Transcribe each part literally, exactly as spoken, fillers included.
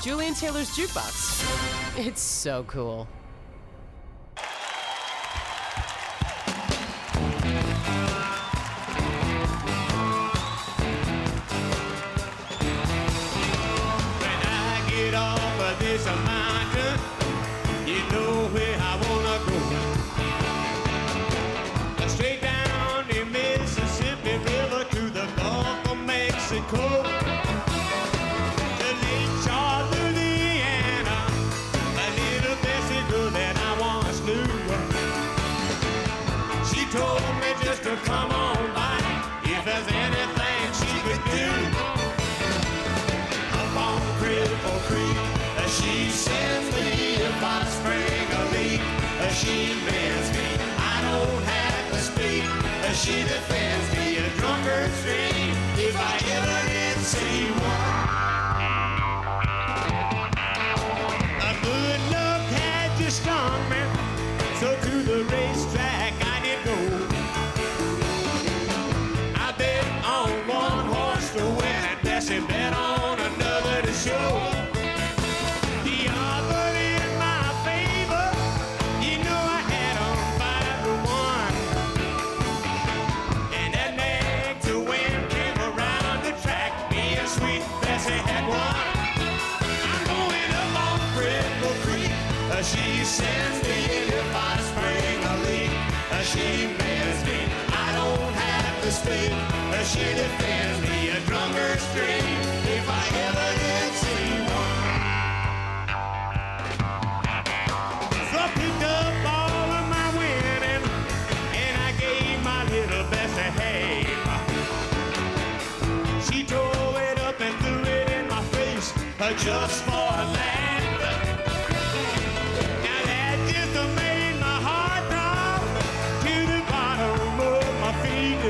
Julian Taylor's Jukebox. It's so cool. When I get off of this mountain, you know where I wanna go. Straight down the Mississippi River to the Gulf of Mexico. To Lake Charles, Louisiana, a little Bessie girl that I once knew. She told me just to come on by if there's anything she could do. Up on Cripple Creek, uh, she sends me if I spring a leak. Uh, she bends me, I don't have to speak. Uh, she defends me a drunkard stream if I ever did see one. A good luck had just stung me, so to the racetrack I did go. I bet on one horse to win and Bessie bet on another to show. The odds in my favor, you know I had on five to one. And that nag to win came around the track, me and sweet Bessie had won. I'm going up on Cripple Creek, uh, she sends me in if I spring a leak. Uh, she bends me, I don't have to speak. Uh, she defends me a drunkard stream if I ever did see one. So I picked up all of my winning and I gave my little Bessie half. She tore it up and threw it in my face uh, just for a laugh. Now that just made my heart drop to the bottom of my feet.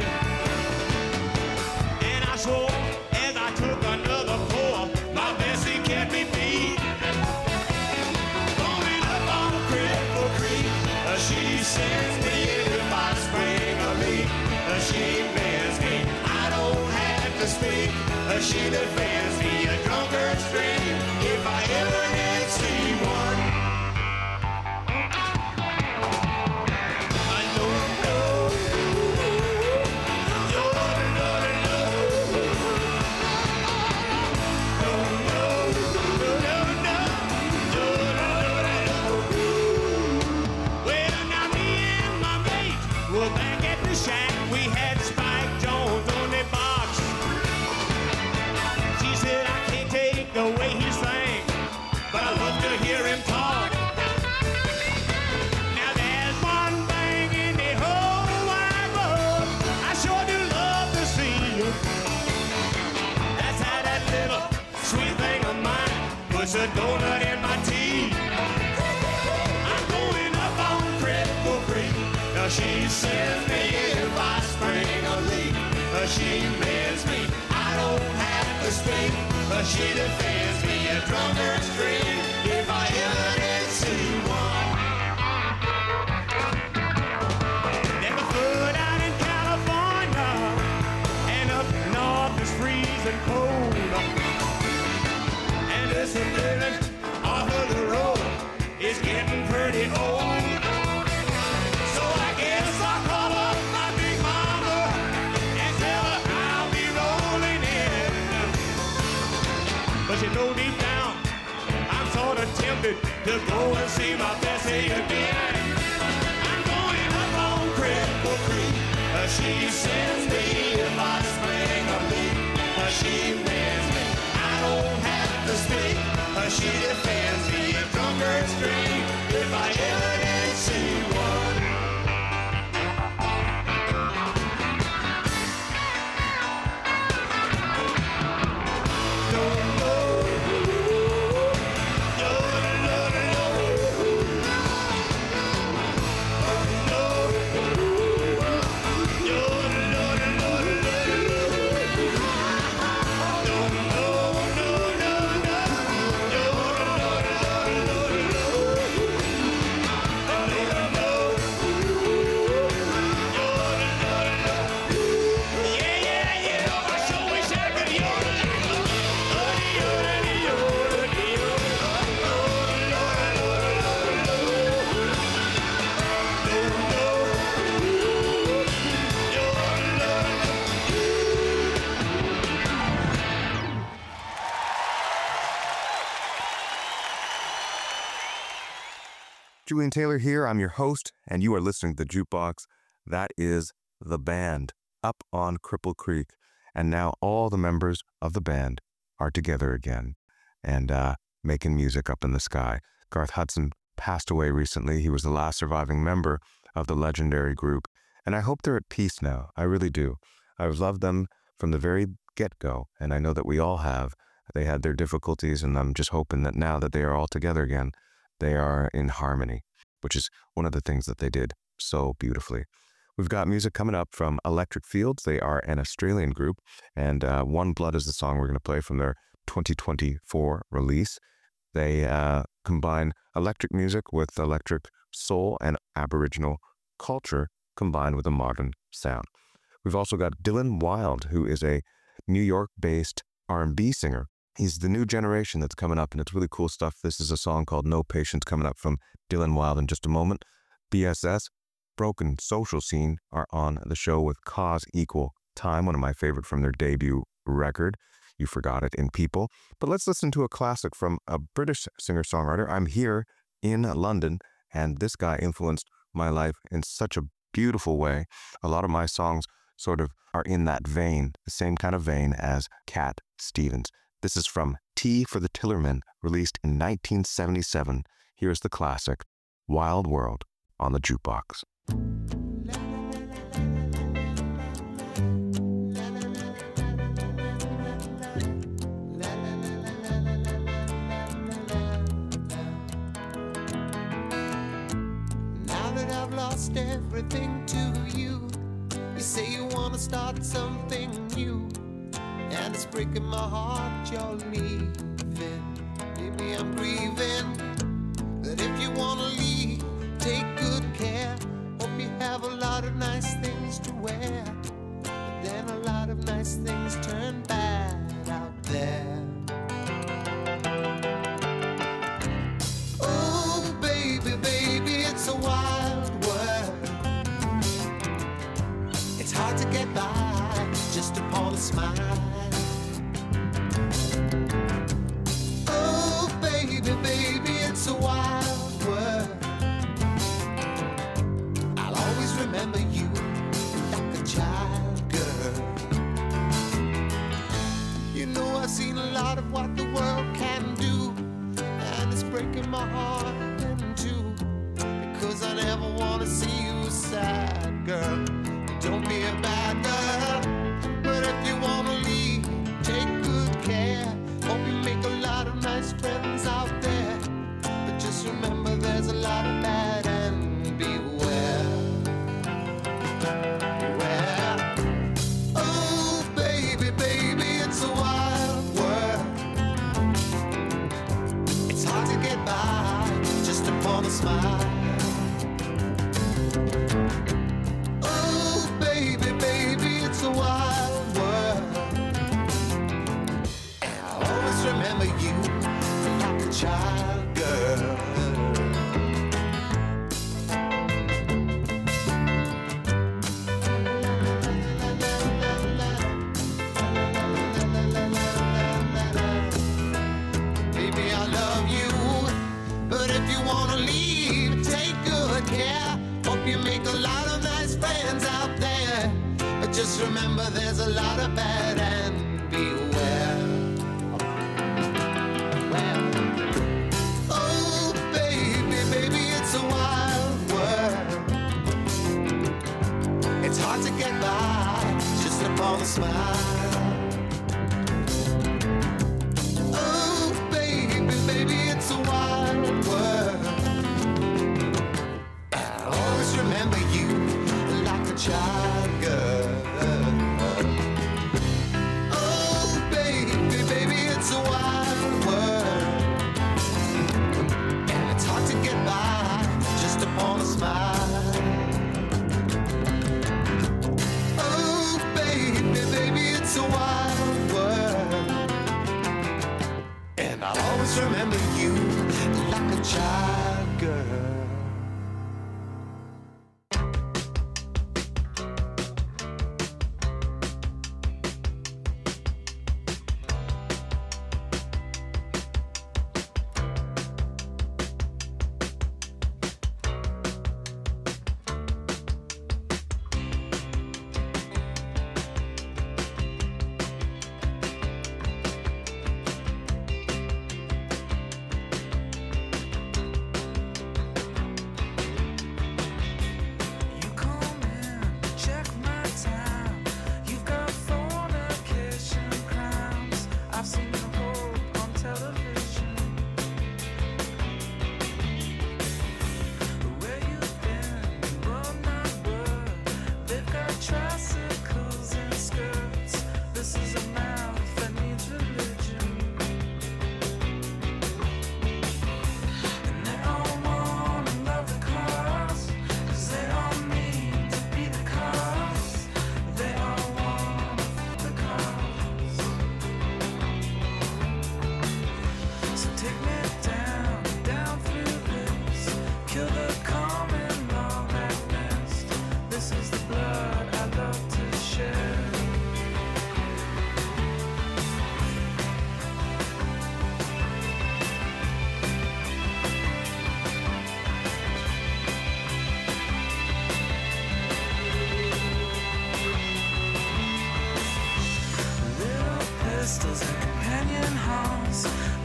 And I swore as I took another pour, my Bessie kept me beat. Going up on Cripple Creek, uh, she sends me if I spring a leak. Uh, she bends me, I don't have to speak. Uh, she defends me a drunkard stream if I ever did see one. I know, know, know, well, now me and my mate were back at the shack. We had Spike Jones on the box. She said I can't take the way he sang, but I love to hear him talk. Now there's one thing in the whole wide world I sure do love to see you. That's how that little sweet thing of mine puts a donut in my tea. I'm going up on Cripple Creek. Now she sends me if I spring a leak. Uh, she bends me, I don't have to speak. Uh, she defends me a drunkard stream if I ever did see one. Never foot out in California, and up north is freezing cold. And this living off of the road is getting pretty old. So I guess I'll call up my big mama and tell her I'll be rolling in. But you know deep down, I'm sort of tempted to go and see my Bessie again. I'm going up on Cripple Creek. Uh, she sends me if I spring a leak. Uh, she bends me, I don't have to speak. Uh, she defends me a drunkard stream if I ever did see one. Don't know. Don't Julian Taylor here. I'm your host, and you are listening to The Jukebox. That is the band up on Cripple Creek. And now all the members of the band are together again and uh, making music up in the sky. Garth Hudson passed away recently. He was the last surviving member of the legendary group. And I hope they're at peace now. I really do. I've loved them from the very get-go, and I know that we all have. They had their difficulties, and I'm just hoping that now that they are all together again, they are in harmony, which is one of the things that they did so beautifully. We've got music coming up from Electric Fields. They are an Australian group, and uh, One Blood is the song we're going to play from their twenty twenty-four release. They uh, combine electric music with electric soul and Aboriginal culture combined with a modern sound. We've also got Dylan Wild, who is a New York-based R and B singer. He's the new generation that's coming up, and it's really cool stuff. This is a song called No Patience coming up from Dylan Wild in just a moment. B S S, Broken Social Scene, are on the show with Cause Equal Time, one of my favorite from their debut record, You Forgot It in People. But let's listen to a classic from a British singer-songwriter. I'm here in London, and this guy influenced my life in such a beautiful way. A lot of my songs sort of are in that vein, the same kind of vein as Cat Stevens. This is from Tea for the Tillermen, released in nineteen seventy-seven. Here's the classic, Wild World, on the Jukebox. Now that I've lost everything to you, you say you want to start something new, and it's breaking my heart you're leaving. Maybe I'm grieving, but if you want to leave, take good care. Hope you have a lot of nice things to wear, but then a lot of nice things turn bad out there. Oh baby, baby, it's a wild world. It's hard to get by just upon a smile. Oh baby, baby, it's a wild world. I'll always remember you like a child girl. You know I've seen a lot of what the world can do, and it's breaking my heart in two, because I never want to see you sad, girl. Don't be a bad girl, but if you want to leave, take good care. Hope you make a lot of nice friends out there, but just remember there's a lot of bad, and beware. Beware. Oh baby, baby, it's a wild world. It's hard to get by just upon a smile. Oh baby, baby, it's a wild world, and I'll always remember you like a child girl. Baby, I love you, but if you wanna leave, take good care. Hope you make a lot of nice friends out there, but just remember there's a lot of bad, and beware. Well, oh baby, baby, it's a wild world. It's hard to get by just upon a smile. Oh baby, baby, it's a wild world. I'll always remember you like a child girl. Oh baby, baby, it's a wild world, and it's hard to get by just upon a smile. Oh baby, baby, it's a wild world, and I'll always remember you like a child girl.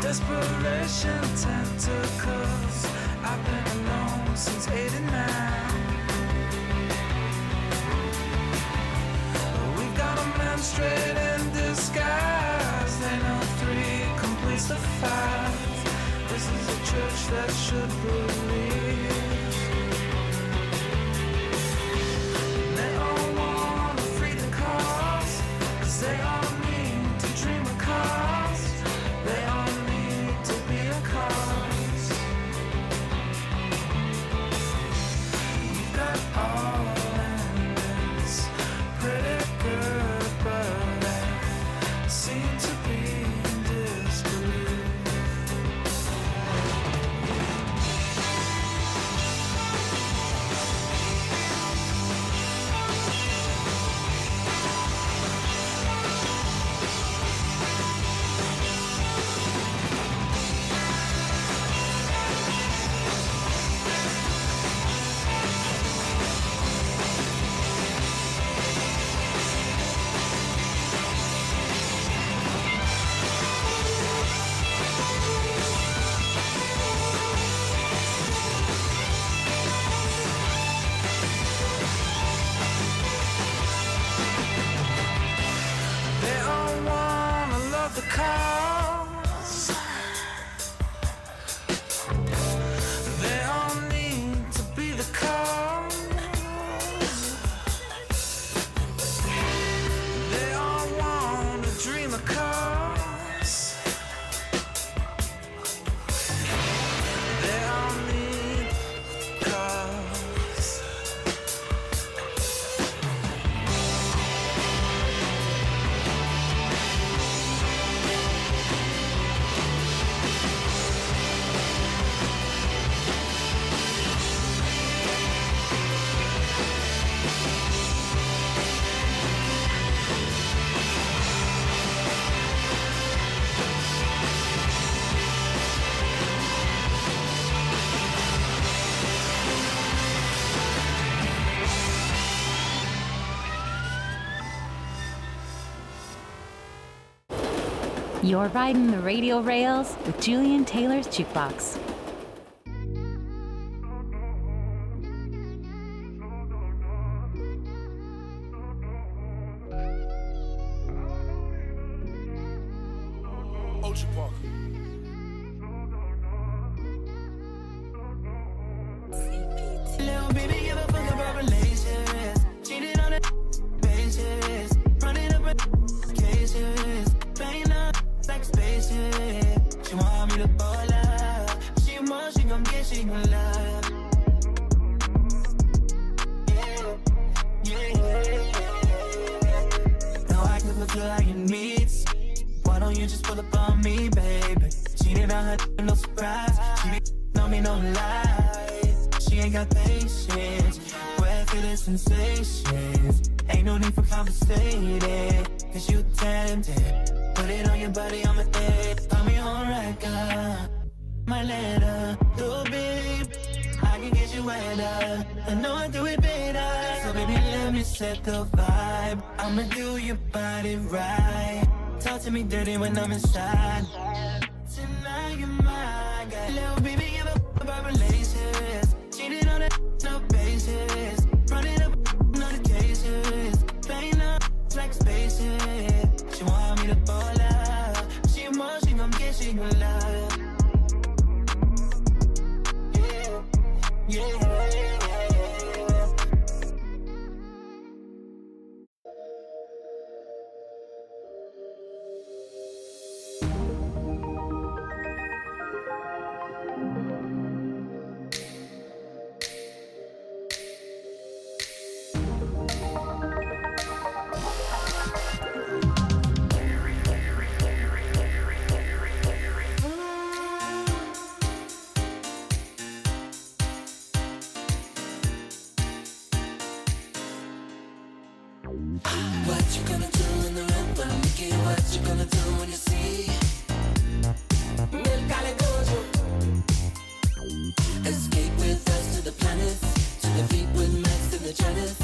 Desperation tentacles. I've been alone since eighty-nine. We've got a man straight in disguise. They know three completes the five. This is a church that should believe. They all want to free the cause, 'cause they all need to dream a cause. They all need to be a cause. You've got all endings, pretty good, but I seem to be in disbelief. They all wanna love the cause. They all need to be the cause. They all wanna dream a cause. They all need cause. You're riding the radio rails with Julian Taylor's Jukebox. Ocean Park. Little baby, give a fuck about relations. Cheated on the basis. Running up a cases. Playing up like spaceship. She want me to pull up. She wants, she gon' get, she gon' love. Yeah, yeah, yeah. No, I can look like it meets. Why don't you just pull up on me, baby? Cheated on her, no surprise. She be on me, no lie. She ain't got patience. Wet feeling sensations. Ain't no need for conversating. Cause you tempted. Put it on your body, I'm a dead. Call me on record. My letter, little babe. I can get you wetter. I know I do it better. So baby, let me set the vibe. I'ma do your body right. Talk to me dirty when I'm inside. Tonight you're my guy. Little baby, give a f- about relations. Cheated on that no basis. Running up on the cases. Playing up like spaceship. She want me to pull up. She wants, she gon' get, she gon' love. Yeah, yeah, yeah. What you gonna do in the room when Mickey? What you gonna do when you see Milk Gojo? Escape with us to the planets, to the feet with Max and the Janice.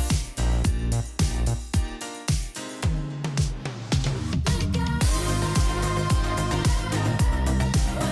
Oh,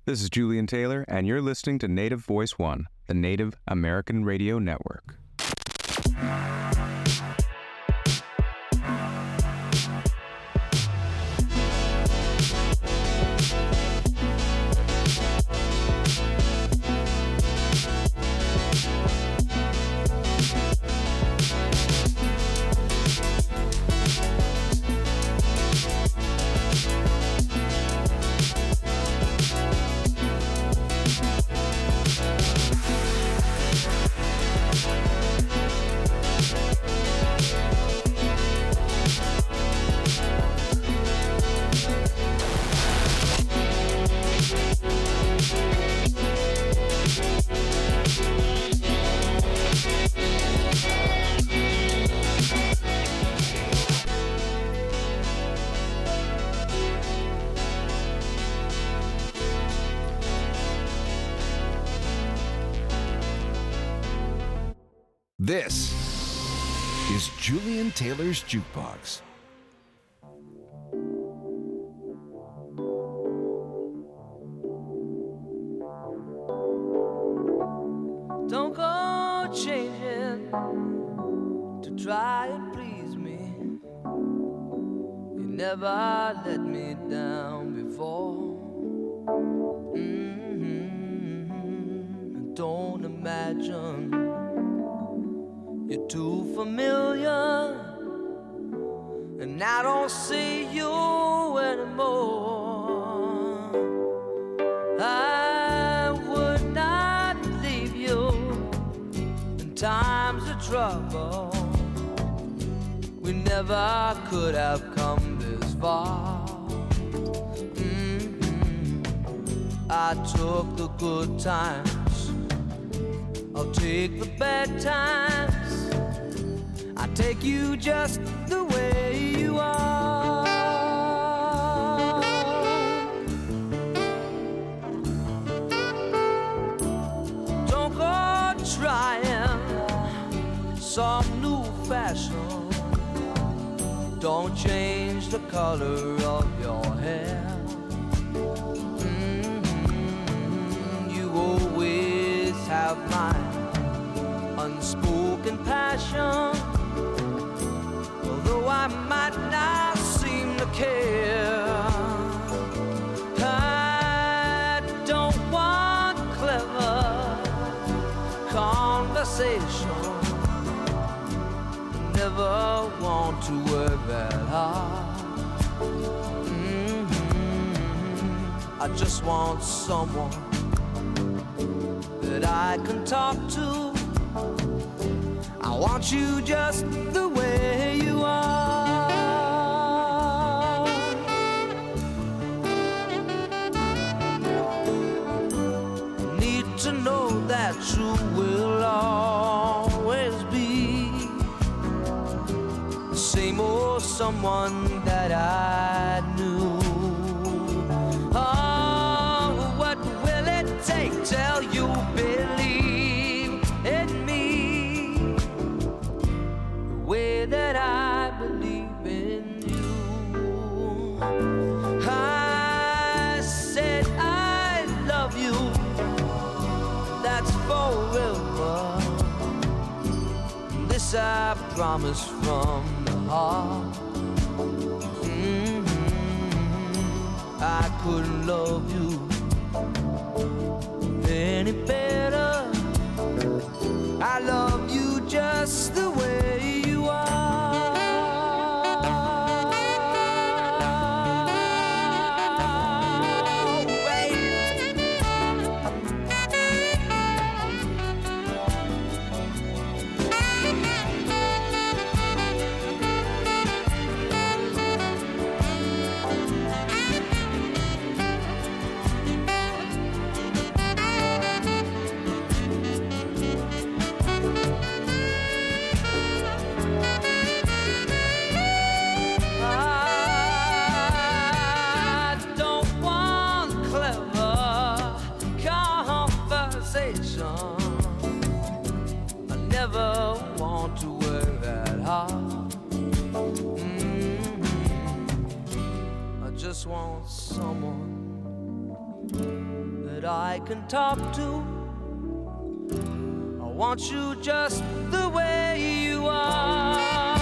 This is Julian Taylor, and you're listening to Native Voice One, the Native American Radio Network. This is Julian Taylor's Jukebox. Don't go changing to try and please me. You never let me down before. Mm-hmm. Don't imagine you're too familiar, and I don't see you anymore. I would not leave you in times of trouble. We never could have come this far. Mm-hmm. I took the good times, I'll take the bad times. I take you just the way you are. Don't go trying some new fashion. Don't change the color of your hair. Mm-hmm. You always have my unspoken passion. Although I might not seem to care, I don't want clever conversation. Never want to work that hard. Mm-hmm. I just want someone that I can talk to. I want you just the way you are. Need to know that you will always be the same old someone that I knew. Oh, what will it take till you believe in me the way that I believe in you? I said I love you, that's forever. This I promise from the heart. Mm-hmm. I couldn't love you any better. I love you just the way you are. Want someone that I can talk to. I want you just the way you are.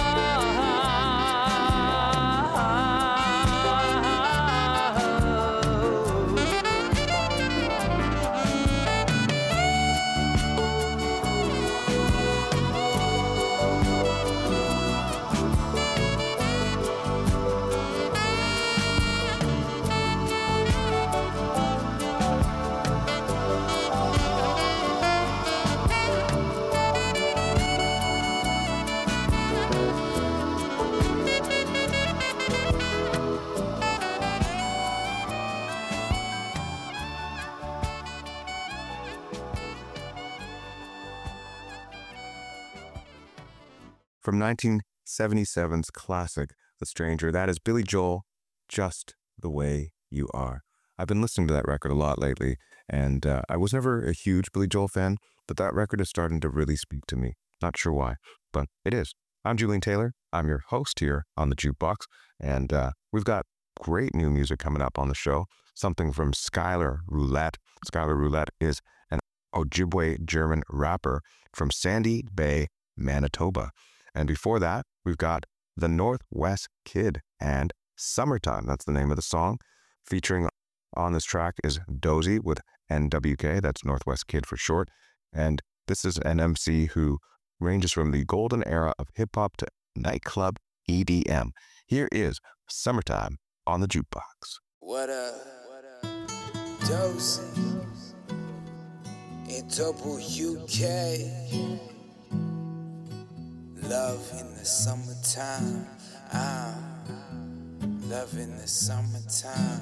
From nineteen seventy-seven's classic, The Stranger, that is Billy Joel, Just the Way You Are. I've been listening to that record a lot lately, and uh, I was never a huge Billy Joel fan, but that record is starting to really speak to me. Not sure why, but it is. I'm Julian Taylor. I'm your host here on the Jukebox, and uh, we've got great new music coming up on the show, something from Skylar Roulette. Skylar Roulette is an Ojibwe German rapper from Sandy Bay, Manitoba. And before that, we've got The Northwest Kid and Summertime. That's the name of the song. Featuring on this track is Dozy with N W K. That's Northwest Kid for short. And this is an M C who ranges from the golden era of hip-hop to nightclub E D M. Here is Summertime on the Jukebox. What up? Dozy in double U K. Love in the summertime, I'm love in the summertime.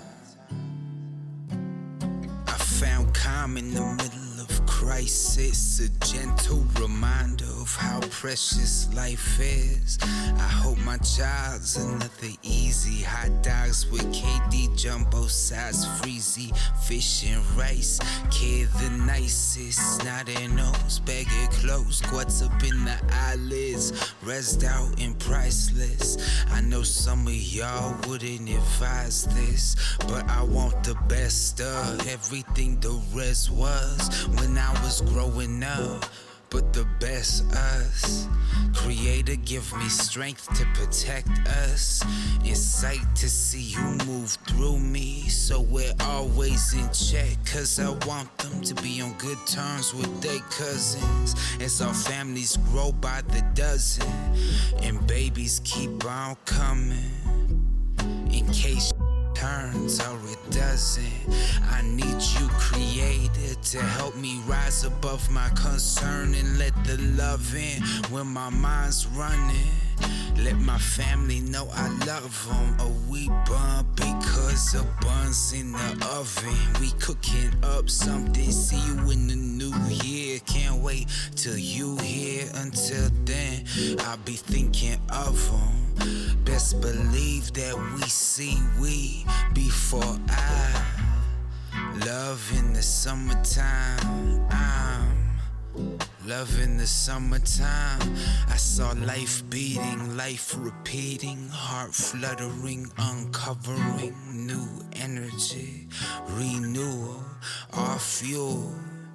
I found calm in the middle of crisis, a gentle reminder of how precious life is. I hope my child's another easy hot dogs with K D jumbo size freezy fish and rice. Kid the nicest, not their nose, baggy clothes, squats up in the eyelids, rezzed out and priceless. I know some of y'all wouldn't advise this, but I want the best of everything the rest was when I was growing up. But the best us, Creator give me strength to protect us, insight to see you move through me, so we're always in check. Cause I want them to be on good terms with their cousins, as our families grow by the dozen, and babies keep on coming, in case turns or it doesn't. I need you, Creator, to help me rise above my concern and let the love in when my mind's running. Let my family know I love them. A we bun because the bun's in the oven. We cooking up something. See you in the new year. Can't wait till you here. Until then, I'll be thinking of them. Best believe that we see we before I love in the summertime. I'm love in the summertime. I saw life beating, life repeating, heart fluttering, uncovering new energy, renewal, our fuel.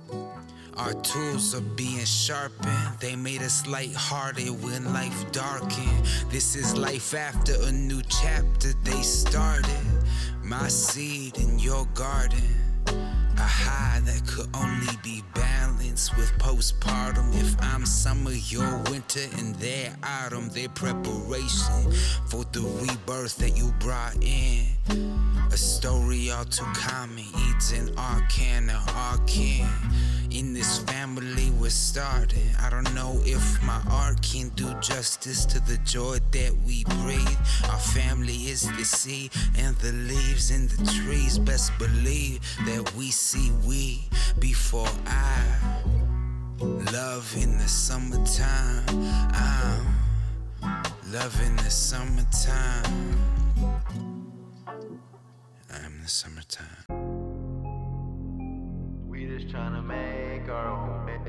Our tools are being sharpened. They made us lighthearted when life darkened. This is life after a new chapter they started. My seed in your garden. A high that could only be balanced with postpartum. If I'm summer, you're winter, and their autumn, their preparation for the rebirth that you brought in. A story all too common, eats an arcana, arcane. In this family we're starting. I don't know if my art can do justice to the joy that we breathe. Our family is the sea and the leaves in the trees. Best believe that we see we before I love in the summertime. I'm love in the summertime. I'm the summertime. We just trying to make our own baby.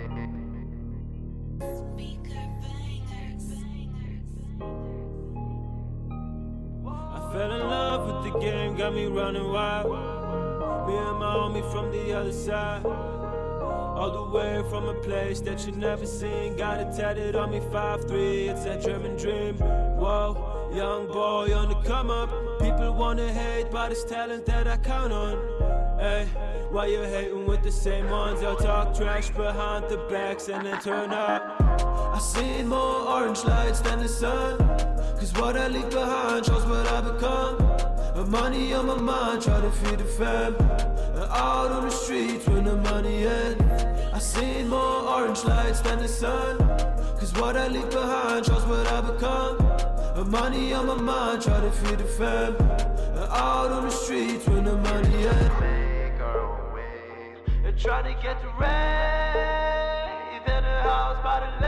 I fell in love with the game, got me running wild. Me and my homie from the other side. All the way from a place that you never seen. Got it tatted on me, five three, it's that German dream. Whoa, young boy on the come up. People wanna hate, but it's talent that I count on. Hey, why you hating with the same ones? They'll talk trash behind the backs and then turn up. I seen more orange lights than the sun, cause what I leave behind shows what I become. Money on my mind, try to feed the fam. Out on the streets when the money ends. I seen more orange lights than the sun, cause what I leave behind shows what I become. Money on my mind, try to feed the fam. Out on the streets when the money ends. Make our own way. Try to get the rain, then a house by the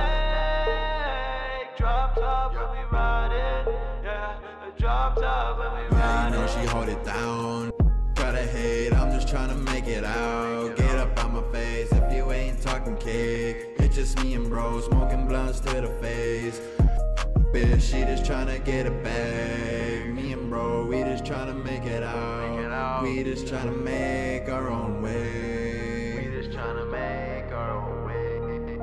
lake. Drop top when we ride it, yeah. Drop top when we ride it. You know she hold it down. Try to hate, I'm just trying to make it out. Get up on my face if you ain't talking cake. It's just me and bro smoking blunts to the face. Bitch, she just tryna get it back. Me and bro, we just tryna make it out. We just tryna make our own way. We just tryna make our own way.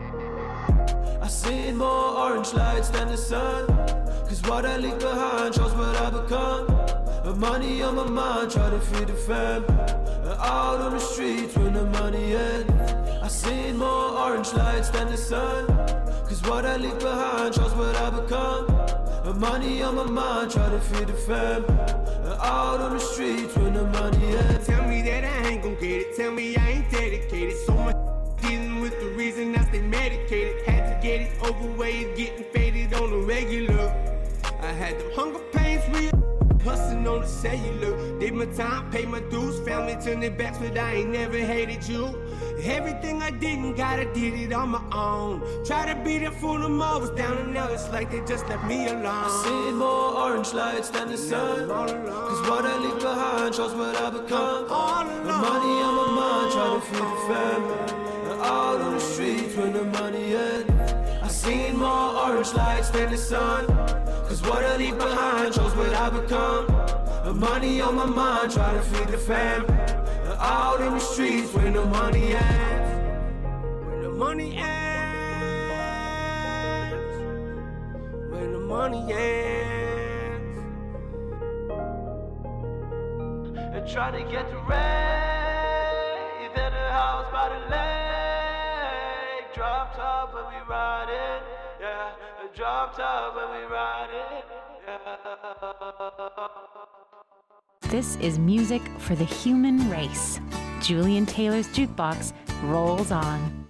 I seen more orange lights than the sun, cause what I leave behind shows what I become. Money on my mind, try to feed the fam. Out on the streets when the money ends. I seen more orange lights than the sun, cause what I leave behind shows what I become. Money on my mind, try to feed the fam. Out on the streets when the money ends. Tell me that I ain't gon' get it, tell me I ain't dedicated. So much dealing with the reason I stay medicated. Had to get it over with, getting faded on the regular. I had the hunger pains real, hustling on the cellular. Did my time, paid my dues, family turned their backs, but I ain't never hated you. Everything I didn't got, I did it on my own. Try to be there for them all, was down and now it's like they just left me alone. I seen more orange lights than the sun, cause what I leave behind shows what I become. The money on my mind, try to feed the family. Out on the streets when the money ends. I seen more orange lights than the sun, cause what I leave behind shows what I become. The money on my mind, try to feed the fam. Out in the streets when the money ends. When the money ends. When the money ends. And try to get the rain, then a house by the lake. Drop top when we ride it, yeah. Drop top when we ride it, yeah. This is music for the human race. Julian Taylor's Jukebox rolls on.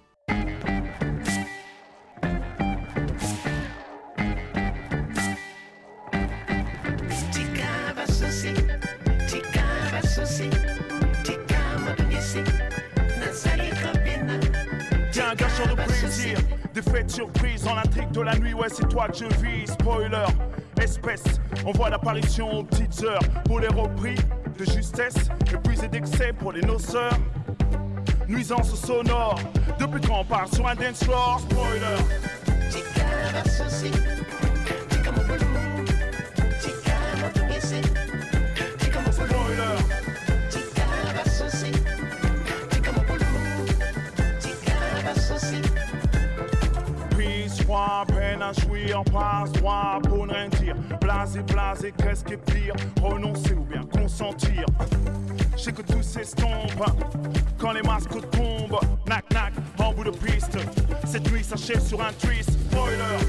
Tiens, gâcheur de plaisir, des fêtes surprises dans l'intrigue de la nuit, ouais c'est toi que je vis, spoiler. Espèce, on voit l'apparition aux petites heures pour les repris de justesse, épuisés d'excès pour les noceurs. Nuisance sonore, depuis quand on part sur un dance floor, spoiler. Peine à jouir, passe droit pour ne rien dire. Blasé, blasé, qu'est-ce qui est pire? Renoncer ou bien consentir. Je sais que tout s'estompe quand les masques tombent. Knack, knack, en bout de piste. Cette nuit s'achève sur un twist. Spoiler.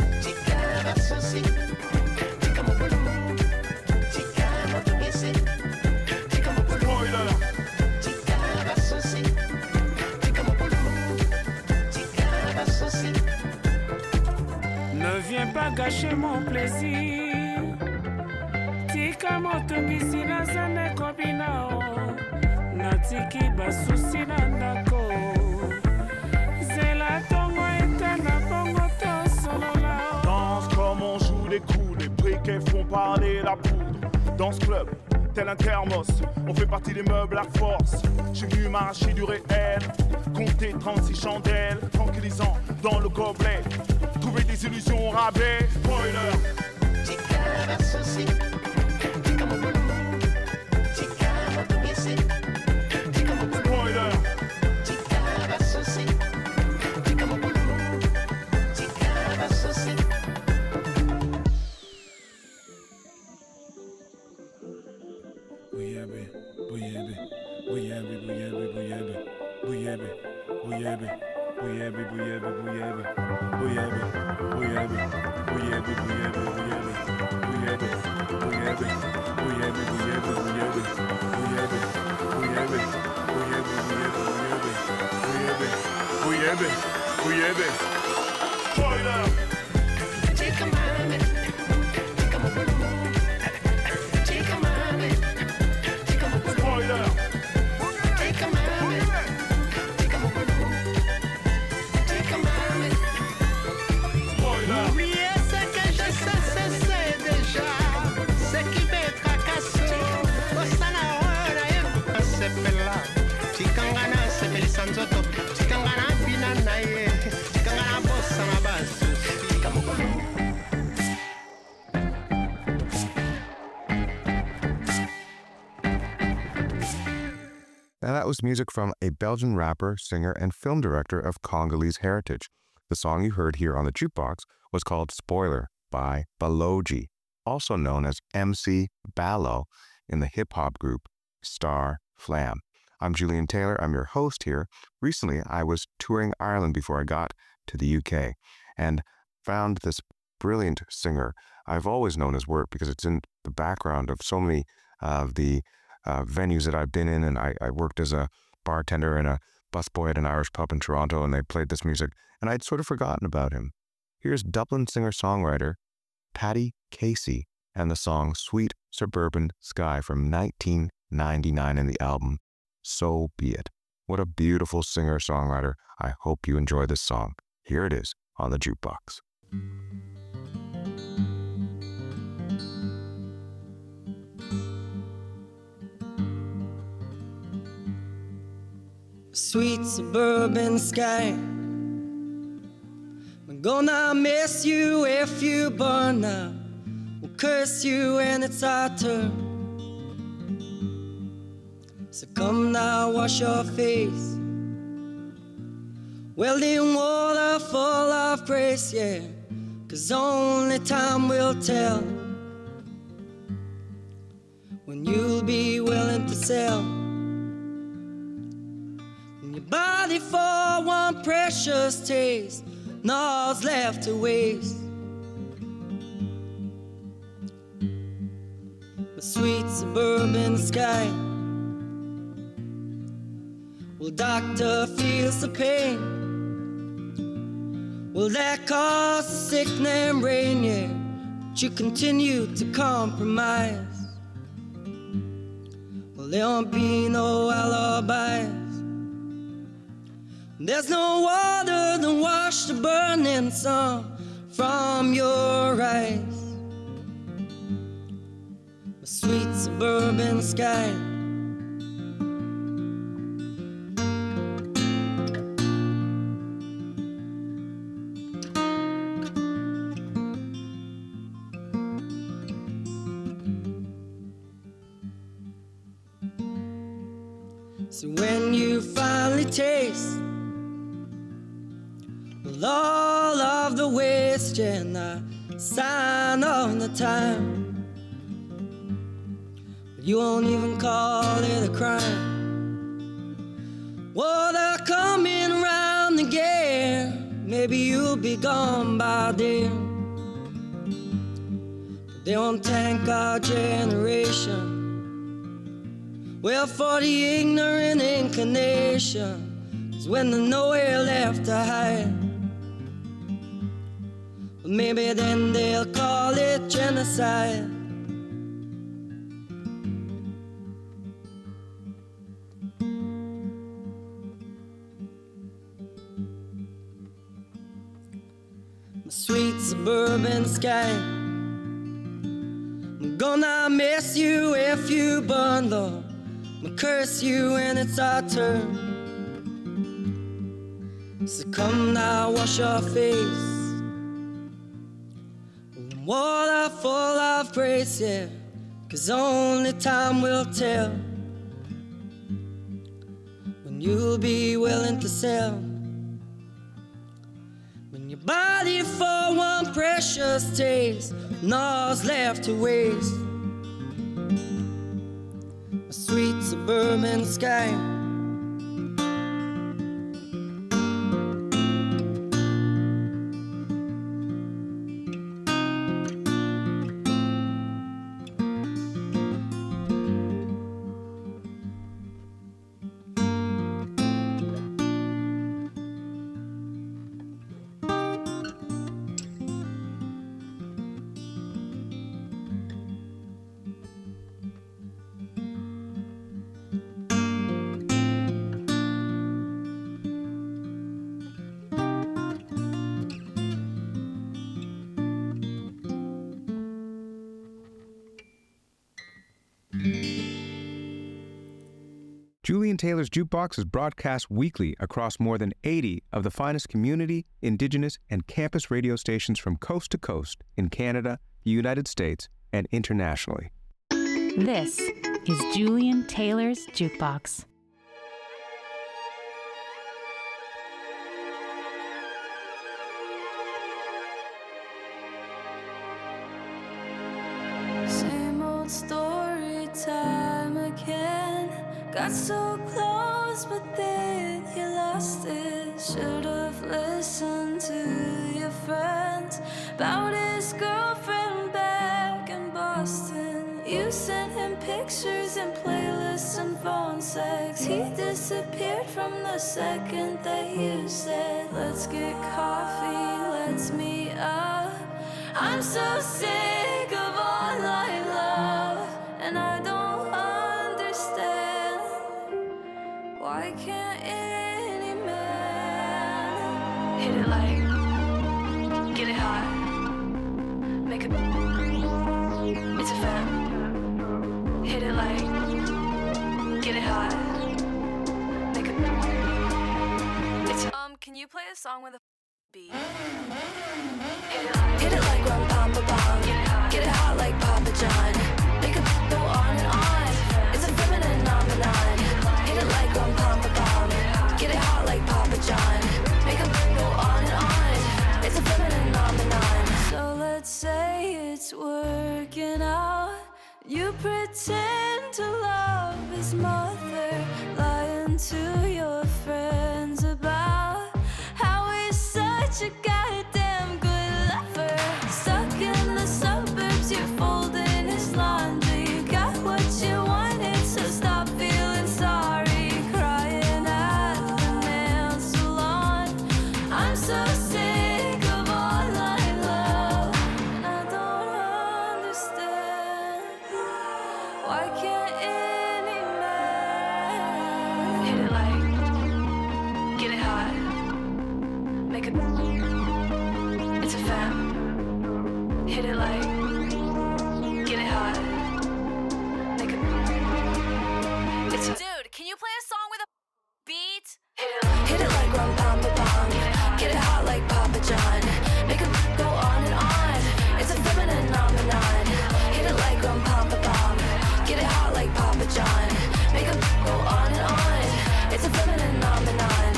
Ne viens pas gâcher mon plaisir. Tika motungisi na zane kobinao. Natiki basusi na ndako. Zela tongo etana bongo to solola. Danse comme on joue des coups, les briquets font parler la poudre. Dans ce club, tel un thermos, on fait partie des meubles à force. J'ai venu m'arracher du réel, compter trente-six chandelles, tranquillisant dans le gobelet. Trouver des illusions au rabais, spoiler. Tika basusi, tika mobulu, tika motungisi. bouillabi, bouillabi, bouillabi, bouillabi, bouillabi, bouillabi, bouillabi, bouillabi, bouillabi, bouillabi, bouillabi, bouillabi, bouillabi, bouillabi, bouillabi, bouillabi, bouillabi, bouillabi, bouillabi, bouillabi. Spoiler. Take a moment, take a moment, take a moment, take a moment. Spoiler. Take a moment, take a moment, take a moment. Spoiler. Oubliez ce que je sais, c'est c'est déjà ce qui me tracasse. Osana ora e sepela, chikangana sepeli sanzoto, chikangana pina nae, chikangana bossa na basu. Now that was music from a Belgian rapper, singer, and film director of Congolese heritage. The song you heard here on the Jukebox was called Spoiler by Baloji, also known as M C Balo in the hip-hop group Star Flam. I'm Julian Taylor. I'm your host here. Recently, I was touring Ireland before I got to the U K and found this brilliant singer. I've always known his work because it's in the background of so many of the Uh, venues that I've been in, and I, I worked as a bartender and a busboy at an Irish pub in Toronto, and they played this music, and I'd sort of forgotten about him. Here's Dublin singer-songwriter Paddy Casey and the song Sweet Suburban Sky from nineteen ninety-nine in the album So Be It. What a beautiful singer-songwriter. I hope you enjoy this song. Here it is on the Jukebox. Sweet suburban sky, I'm gonna miss you if you burn up. We'll curse you when it's our turn. So come now, wash your face. Well, in water full of grace, yeah. Cause only time will tell when you'll be willing to sell your body for one precious taste, nothing's left to waste. The sweet suburban sky, well, doctor feels the pain. Will that cause the sickening rain, yeah? But you continue to compromise. Well, there won't be no alibis. There's no water to wash the burning sun from your eyes. A sweet suburban sky, so when you finally taste all of the waste and the sign of the time, you won't even call it a crime. Water coming around again, maybe you'll be gone by then. But they won't thank our generation, well, for the ignorant inclination, 'cause when there's nowhere left to hide, maybe then they'll call it genocide. My sweet suburban sky, I'm gonna miss you if you burn, though. I'm gonna curse you when it's our turn. So come now, wash your face. Water full of grace, yeah. 'Cause only time will tell when you'll be willing to sell. When your body for one precious taste, nothing's left to waste. A sweet suburban sky, Julian Taylor's Jukebox is broadcast weekly across more than eighty of the finest community, indigenous, and campus radio stations from coast to coast in Canada, the United States, and internationally. This is Julian Taylor's Jukebox. Same old story time again. Got so close, but then you lost it. Should've listened to your friends about his girlfriend back in Boston. You sent him pictures and playlists and phone sex. He disappeared from the second that you said, let's get coffee, let's meet up. I'm so sick of online love, and I don't understand why can't any man hit it like, get it hot, make it, it's a fan. Hit it like, get it hot, make it, it's a, um, can you play a song with a beat? Hit it like, hit it like rum pom pom pom. Get it hot, get it hot like Papa John. Make it go on and on. It's a feminine phenomenon. Hit it like rum pom pom pom. Get it hot like Papa John. Make it go on and on. It's a feminine phenomenon. So let's say it's working out. You pretend to love his mother, lying to your friends about how he's such a goddamn good lover. Stuck in the suburbs, you're folding his laundry. You got what you wanted, so stop feeling sorry. Crying at the nail salon. I'm so sick of online love, and I don't understand why can't any man hit it like, get it hot, make it, it's a fan. Hit it like, get it hot, make it, it's a, dude, can you play a song with a beat? Hit it like, hit it like rum pom pom pom. Get it hot like Papa John. Make it go on and on. It's a feminine phenomenon. Hit it like rum pom pom pom. Get it hot like Papa John. Make it go on and on. It's a feminine phenomenon.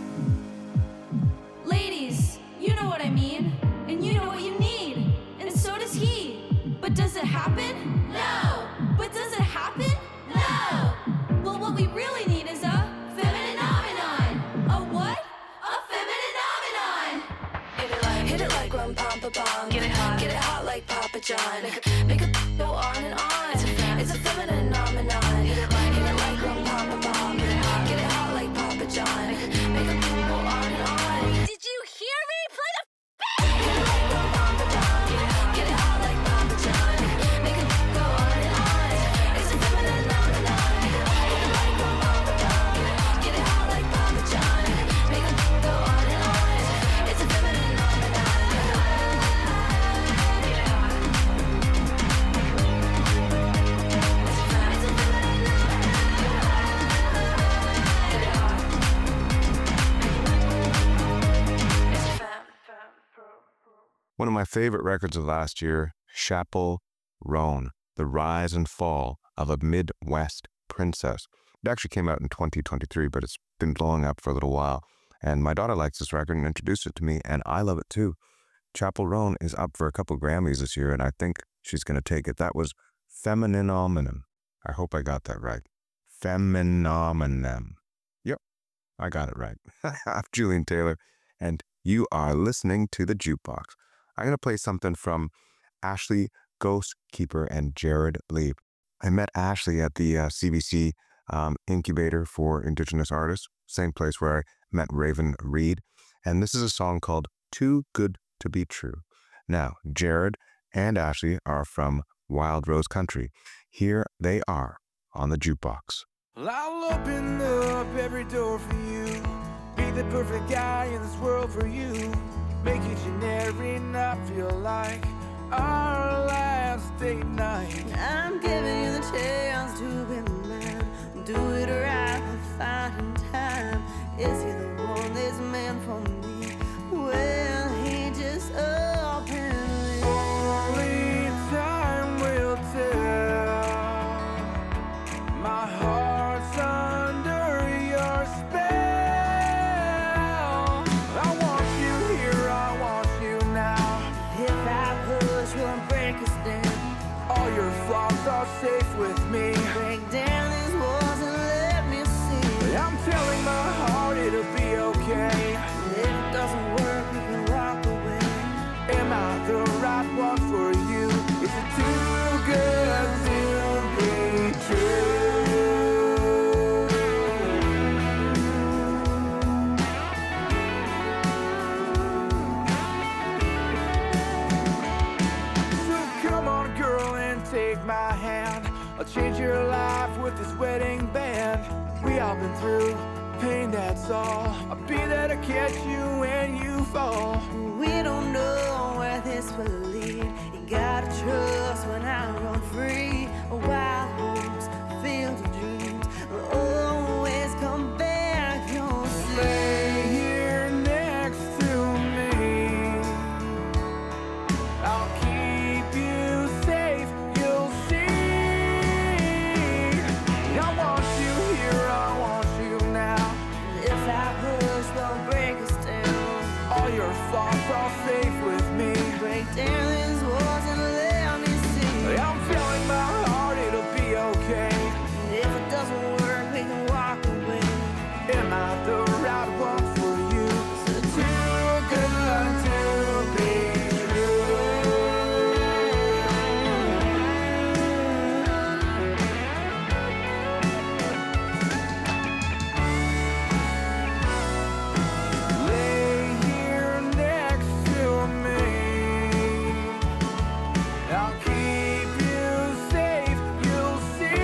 Ladies, you know what I mean, and you know what you need, and so does he. But does it happen? No. But does it happen? No. Well, what we really need is a feminine phenomenon. A what? A feminine phenomenon. Hit it like, hit it like rum pom pom pom. Get it hot, get it hot like Papa John. Make it, make it go on and on. It's a, it's a feminine phenomenon. Hit it like, hit it like rum pom pom pom. Get it hot, get it hot like Papa John. Make it, make it go on and on. Did you hear me? Play the beat. Hit it like rum pom pom pom. Get it hot like Papa John. Make it go on and on. It's a feminine phenomenon. Hit it like rum pom pom pom. Get it hot like Papa John. Make it go on and on. It's a feminine phenomenon. Get it hot. One of my favorite records of last year, Chappell Roan, The Rise and Fall of a Midwest Princess. It actually came out in twenty twenty-three, but it's been blowing up for a little while. And my daughter likes this record and introduced it to me, and I love it too. Chappell Roan is up for a couple Grammys this year, and I think she's going to take it. That was Femininominum. I hope I got that right. Femininominum. Yep, I got it right. I'm Julian Taylor, and you are listening to The Jukebox. I'm going to play something from Ashley Ghostkeeper and Jared Lee. I met Ashley at the uh, C B C um, Incubator for Indigenous Artists, same place where I met Raven Reed. And this is a song called Too Good to Be True. Now, Jared and Ashley are from Wild Rose Country. Here they are on The Jukebox. Well, I'll open up every door for you. Be the perfect guy in this world for you. Make it generic, not feel like our last date night. I'm giving you the chance to be the man. do it right, we'll find in time. Is he the one that's meant for me? Well, he just openly. Only time will tell. My heart's under your spell. I want you here, I want you now. If I push, we'll break us down. All your flaws are safe with me. Break down these walls and let me see. I'm telling my heart it'll be okay. If it doesn't work, we can walk away. Am I the right one for you? Is it too good to be true? So come on, girl, and take my hand. I'll change your life with this wedding band. We all been through pain, that's all. I'll be there to catch you when you fall. We don't know where this will lead. You gotta trust when I run free. Wild hopes, fields of dreams will always come back. You'll see. Lay here next to me. I'll keep you safe, you'll see. I want you here, I want you now. If I push, we'll break us down. All your flaws are safe with me. Break down these walls and let me see. I'm telling my heart it'll be okay. If it doesn't work, we can walk away. Am I the right one for you? So too good to be Lay here next to me. I'll keep you safe, you'll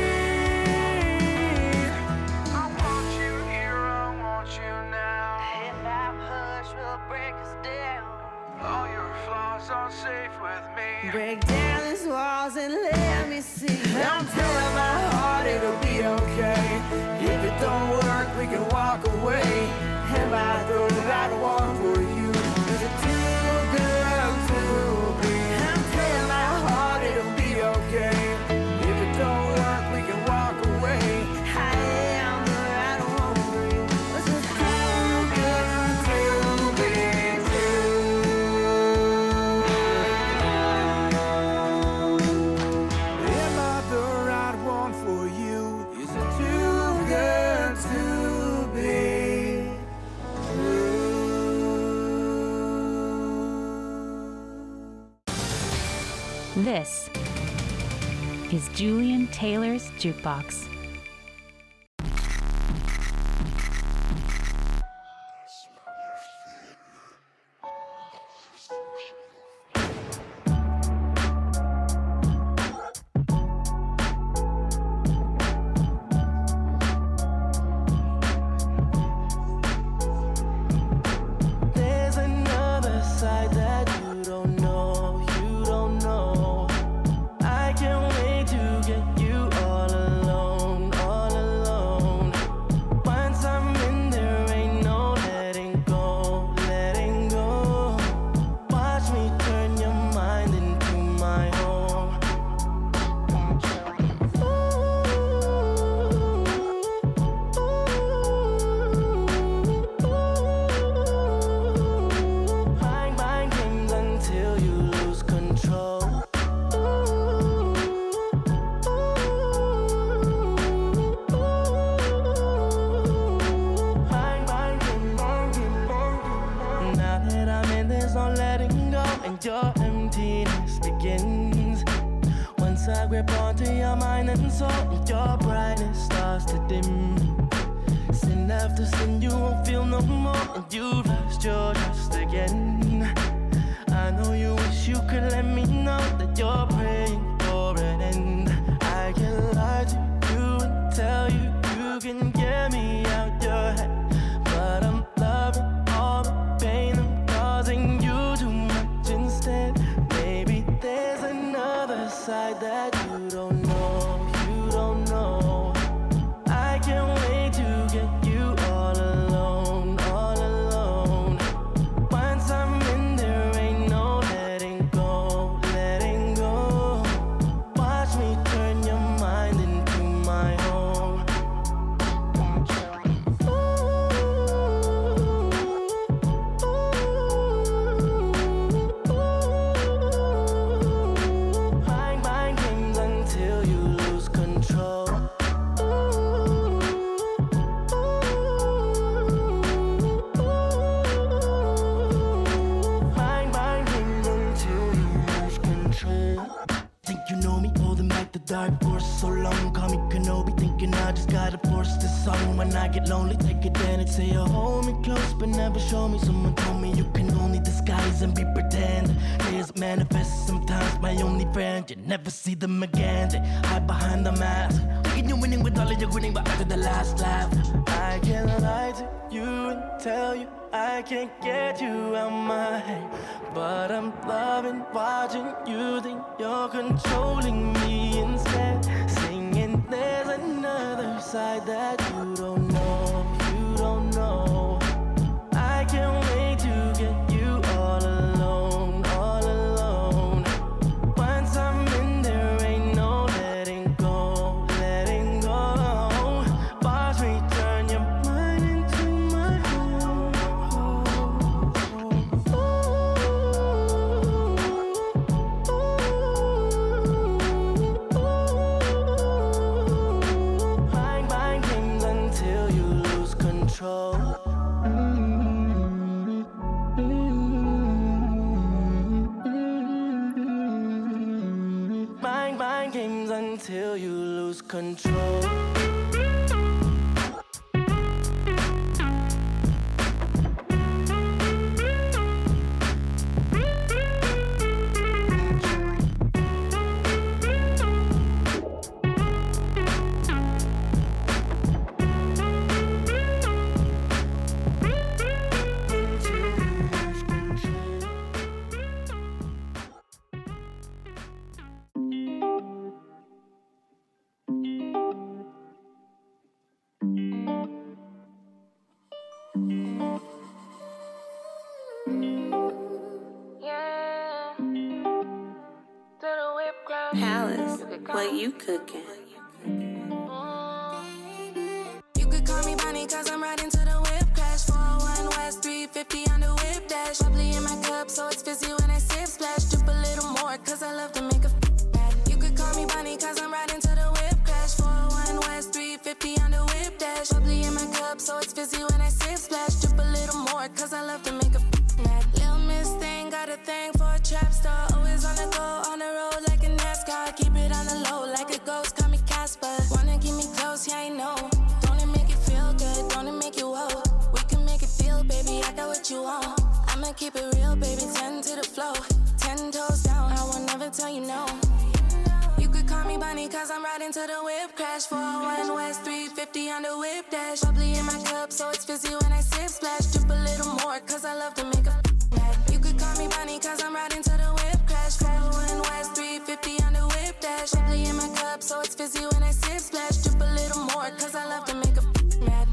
see. I want you here, I want you now. If I push, we'll break us down. All your flaws are safe with me. Break down these walls and let me see. I'm telling my heart it'll be okay. If it don't work, we can walk away. Am I the right one for you? Is it too good to be? I'm telling my heart it'll be okay. If it don't work, we can walk away. I am the right one for you. Is it too good to be true? Am I the right one for you? Is it too good to be This is Julian Taylor's Jukebox. There's another side that you don't know, you don't know. I can't wait to get you all alone, all alone. Once I'm in there, ain't no letting go, letting go. Watch me turn your mind into my home. Mind, mind games until you lose control. Mind, mind games, mind games, mind games. Now that I'm in, there's no letting go, and your emptiness begins. Once I grip onto your mind and soul, and your brightness starts to dim. Sin after sin, you won't feel no more, and you've lost your trust again. I know you wish you could let me know that you're praying for an end. I can lie to you and tell you you can get me out your head, but I'm loving all the pain I'm causing you too much instead. Maybe there's another side that you don't know, you don't know. I dark force so long. Call me Kenobi, thinking I just gotta force this song. When I get lonely, take advantage. Say you hold me close, but never show me. Someone told me you can only disguise and be pretend. Tears manifest sometimes, my only friend. You never see them again. They hide behind the mask. Thinking you're winning with all of your winning, but after the last laugh, I can't lie to you and tell you I can't get you out my head. But I'm loving watching you think you're controlling me instead. Singing there's another side that you don't know, you don't know. I can't wait to get you all alone, all alone. Once I'm in there, ain't no letting go, letting go. Watch me turn your mind into my home. Mind, mind games until you lose control. Mind, mind games until you lose control. Palace, what you cooking? You could call me Bonnie cause I'm riding to the whip crash. four oh one West three fifty on the whip dash. Bubbly in my cup so it's fizzy when I sip splash. Drip a little more cause I love to make a f- mad. You could call me Bonnie cause I'm riding to the whip crash. four oh one West three fifty on the whip dash. Bubbly in my cup so it's fizzy when I sip splash. Drip a little more cause I love to make a f- mad. Lil' Miss Thing got a thing for a trap star. Always on the go, on the road like a NASCAR. Keep it on the low like a ghost, call me Casper. Wanna keep me close, yeah I know. Don't it make it feel good, don't it make you whoa. We can make it feel, baby, I got what you want. I'ma keep it real, baby, ten to the flow. Ten toes down, I will never tell you no. You could call me Bonnie cause I'm riding to the whip crash. four oh one West three fifty on the whip dash. Bubbly in my cup so it's fizzy when I sip splash. Drip a little more cause I love to make a mad. You could call me Bonnie cause I'm riding to the whip crash. four oh one West three fifty on the whip dash. Bubbly in my cup so it's fizzy when I sip splash. Drip a little more cause I love to make a mad.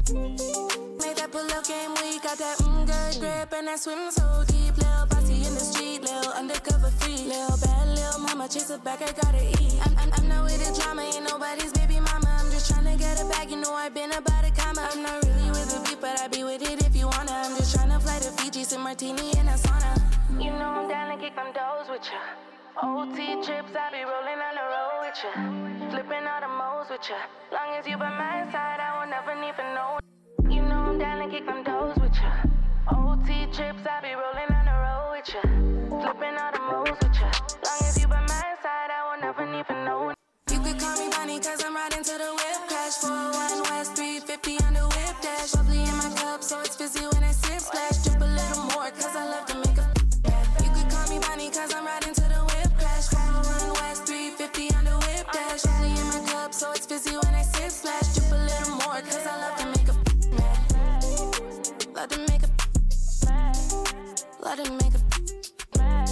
Made that pull-up game weak, got that mm good grip and I swim so deep. Lil' bossy in the street, lil' undercover free. Lil' bad lil' mama, chase her back, I gotta eat. I'm, I'm, I'm not with the drama, ain't nobody's baby mama. I'm just tryna get it back, you know I've been about a comma. I'm not really with the beat, but I be with it if you wanna. I'm just tryna fly to Fiji, sip martini in a sauna. You know I'm down to kick them doors with ya. O T trips, I be rolling on the road with ya. Flipping all the modes with ya. Long as you by my side, I will never need for no. You know I'm down to kick them doors with ya. O T trips, I be rolling on the road with ya. Flipping all the modes with ya. Long as you by my side, I will never need for no. You could call me Bonnie cause I'm riding to the whip crash. four oh one West three fifty on the whip dash. Bubbly in my cup so it's fizzy when I sip splash. Drip a little more cause I love to make a mad. You could call me Bonnie cause I'm riding to the whip crash. four oh one West three fifty on the whip dash. Bubbly in my cup so it's fizzy when I sip splash. Drip a little more cause I love to make a mad. Love to make a mad. Love to make a mad.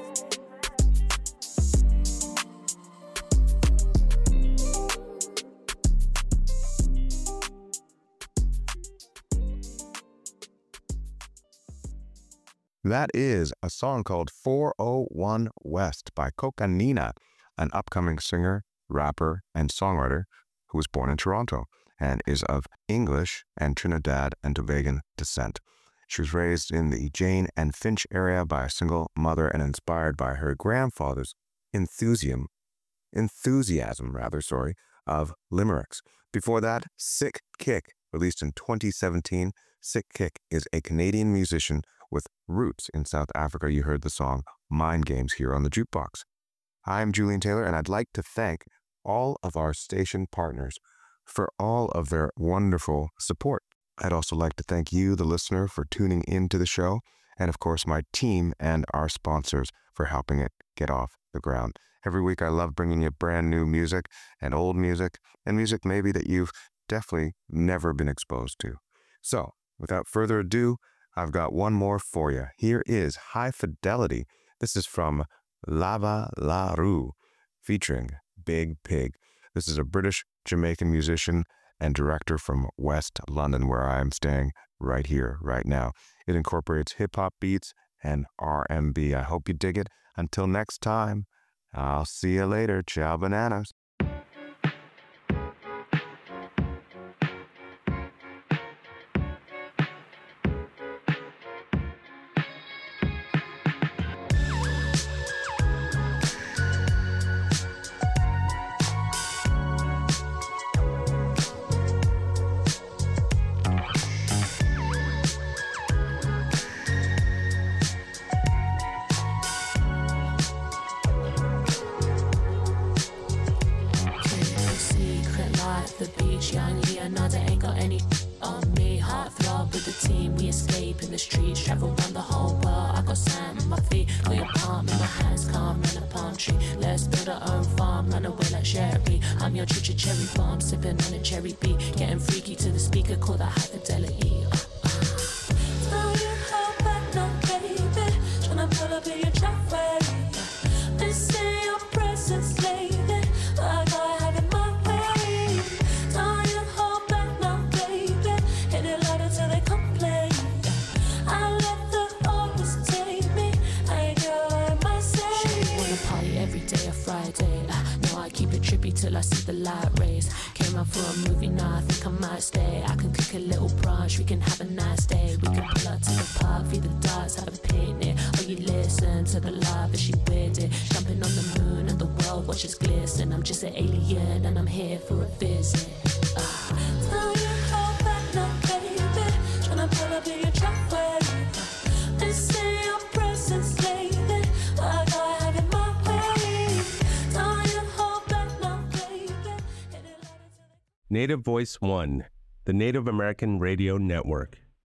That is a song called four oh one West by Cocanina, an upcoming singer, rapper, and songwriter who was born in Toronto and is of English and Trinidad and Tobagan descent. She was raised in the Jane and Finch area by a single mother and inspired by her grandfather's enthusiasm, enthusiasm rather, sorry, of limericks. Before that, Sick Kick, released in twenty seventeen. Sick Kick is a Canadian musician with roots in South Africa. You heard the song Mind Games here on the Jukebox. I'm Julian Taylor, and I'd like to thank all of our station partners for all of their wonderful support. I'd also like to thank you, the listener, for tuning into the show, and of course my team and our sponsors for helping it get off the ground. Every week I love bringing you brand new music and old music, and music maybe that you've definitely never been exposed to. So, without further ado, I've got one more for you. Here is High Fidelity. This is from Lava La Rue, featuring Big Pig. This is a British Jamaican musician and director from West London, where I am staying right here, right now. It incorporates hip-hop beats and R and B. I hope you dig it. Until next time, I'll see you later. Ciao, bananas. Young Leonardo ain't got any on me. Heart throb with the team. We escape in the streets, travel around the whole world. I got sand on my feet, got your palm in my hands, calm in a palm tree. Let's build our own farm, run away like Sherry. I'm your choo cherry bomb, sipping on a cherry beat, getting freaky to the speaker, call that High Fidelity. Uh, uh. Now you hold back, no baby, tryna pull up in your driveway. They say your presence lately, I gotta have it my way. Don't you hold back, no baby, hit it louder till they complain. I let the always take me, I go in my say. She wanna party every day of Friday. Uh, no, I keep it trippy till I see the light rays. Came out for a movie, now I think I might stay. I can cook a little brunch, we can have a nice day. We can pull up to the park, feed the dogs, have a picnic. Or you listen to the love as she weird it. Jumping on the moon and the world watches glisten. I'm just an alien and I'm here for a visit. Uh. Now you hold back, no baby, tryna pull up in your driveway. They say your presence lately, I gotta have it my way. Don't you hold back, no baby, hit it louder till they Native Voice One, the Native American Radio Network.